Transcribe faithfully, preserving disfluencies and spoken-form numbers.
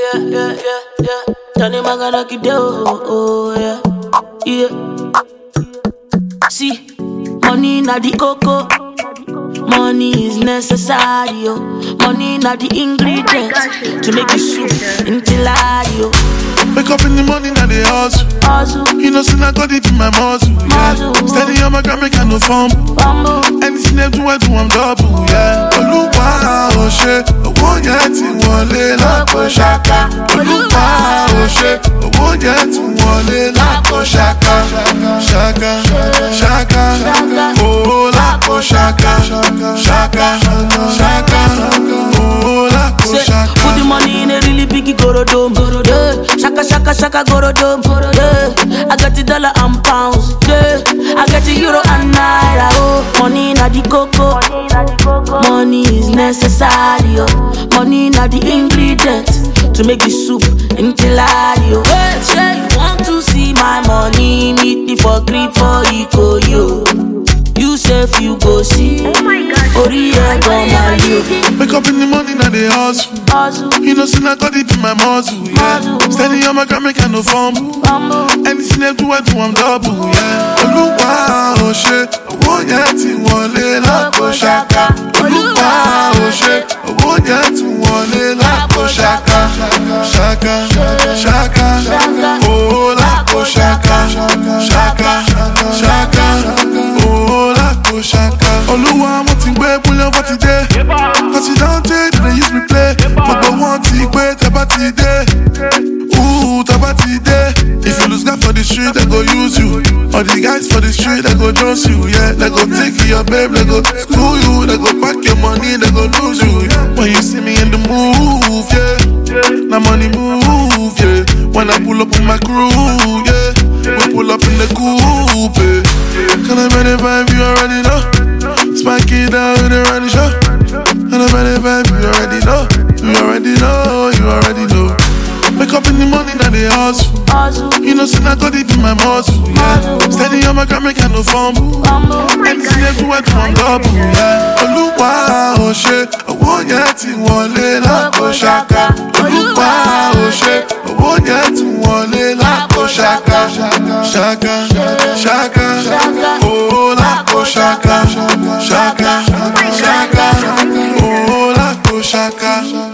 yeah, yeah, yeah, yeah. Tani magana kido, oh, yeah, yeah. See, money na the coco. Money is necessary, yo. Money na the ingredients to make the soup until I, yo. Wake up in the morning and they hustle. Hustle. You know, see, I got it in my muscle, yeah. Steady on my gram, make I no fumble. Anything they do, I do, I'm double, yeah. Oluwa, oh shit. Owo yẹn ti wọlé lápò ṣaka. Oluwa, oh shit. Owo yẹn ti wọlé lápò ṣaka. Ṣaka, ṣaka. Oh, lápò ṣaka. Shaka, shaka, oh, lápò ṣaka. Put the money in a really big gorodom. Yeah. Shaka, shaka, shaka, gorodom. Yeah. I got the dollar and pounds. Yeah. I got the euro and naira. Oh, money na the coco. Money is necessary. Oh. Money na the ingredient to make the soup until I, yo. Hey, say you want to see my money? Meet me for green for Iko, yo. You say if you go see. Oh my God. Wake up in the morning and they hustle. You know, see, I got it in my muscle, yeah. Steady on my gram, make I no fumble. Anything they do, I do, I'm double, yeah. Oluwa, oh shit. Owo yẹn ti wọlé lápò ṣaka. Oluwa, oh shit. Owo yẹn ti wọlé lápò ṣaka. Ṣaka, ṣaka. Oh, lápò ṣaka. Ṣaka, ṣaka. Oh, lápò ṣaka. Oluwa, mo ti gbé búlẹ̀ wọ́n ti dé. Cause you don't take, they use me play. Gbogbo wọn ti gbé tẹ́bá ti dé. Ooh, tẹ́bá ti dé. If you lose God for the street, they go use you. All the guys for the street, they go trust you, yeah. They go take your babe, they go screw you. They go pack your money, they go lose you. When you see me in the move, yeah. Now money move, yeah. When I pull up on my crew, yeah. We pull up in the coupe, yeah. Can I run it vibe, you already know. Spike it down, you the running show. And I run it vibe, you already know. You already know, you already know. Wake up in the morning and they hustle. You know, see, I got it in my muscle, yeah. Steady on my gram, make I no fumble. Anything they do, I do, I'm double, yeah. Oluwa, oh shit. Owo yẹn ti wọlé lápò ṣaka. Oluwa, oh shit. Owo yẹn ti wọlé lápò ṣaka. Ṣaka, ṣaka. Oh, lápò ṣaka. Ṣaka, ṣaka. Oh, lápò ṣaka.